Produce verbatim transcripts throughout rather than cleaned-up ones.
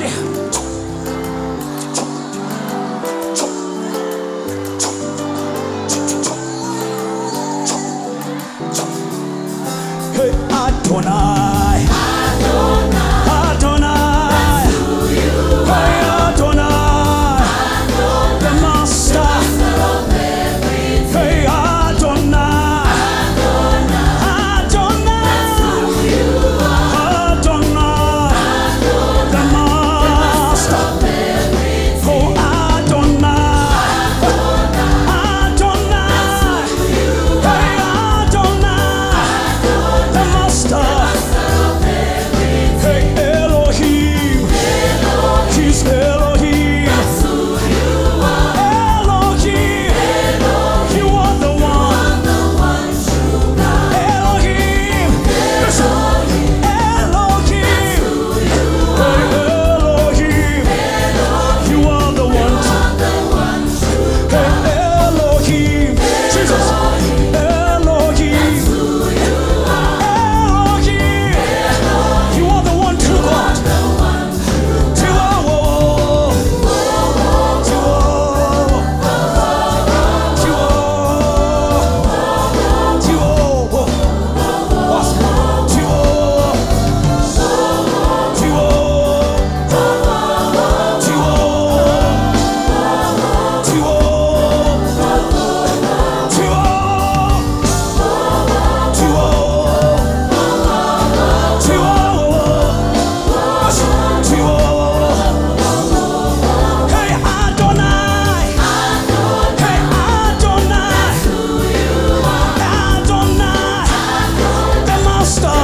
Hey, Adonai. Adonai. Hey, Adonai. The master. Hey, Adonai. Adonai. Adonai. The master. Oh, Adonai. Adonai. Hey, Adonai. The master. Hey, Elohim. He's Elohim. Elohim. You are the one. Elohim. Listen. Elohim. Hey, Elohim. You are the one. Hey, Elohim. Jesus. Elohim. Elohim. You are the one true God. Chihuahua. Chihuahua. Chihuahua. Chihuahua. What's Chihuahua? Chihuahua. Chihuahua. Chihuahua. Chihuahua. Chihuahua. Chihuahua. Hey, Adonai. Hey, Adonai. Adonai. The master.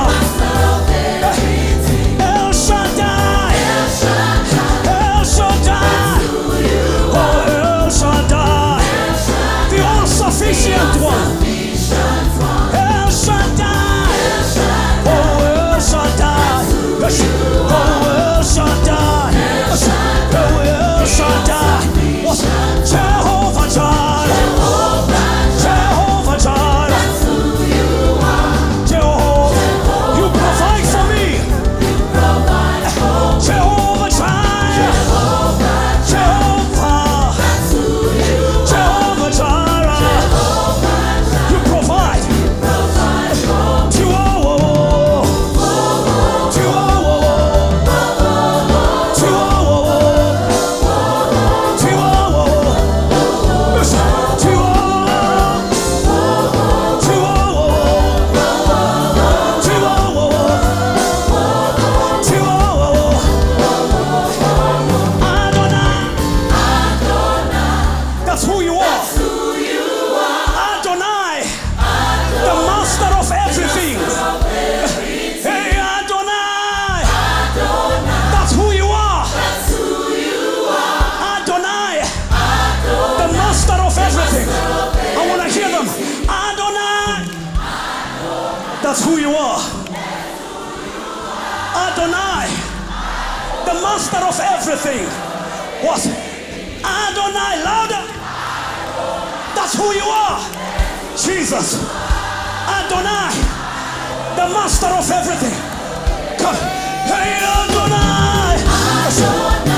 El Shaddai. El Shaddai. Oh, El Shaddai. The all-sufficient one. El Shaddai. Oh, El Shaddai. Yes. Oh, El Shaddai. Yes. Oh, El Shaddai. What? Jehovah Jireh. Jehovah Jireh. Jehovah, you provide for me. Jehovah Jireh. Jehovah. Jehovah Jireh. You provide. Chihuahua. Chihuahua. Chihuahua. Chihuahua. Listen. Chihuahua. Chihuahua. Chihuahua. Chihuahua. Adonai. That's who you are. Adonai. The master of everything. Hey, Adonai. That's who you are. Adonai. The master of everything. I want to hear them. Adonai. That's who you are. Adonai. The master of everything. What? Adonai. Louder. That's who you are. Jesus. Adonai. The master of everything. Come. Hey, Adonai.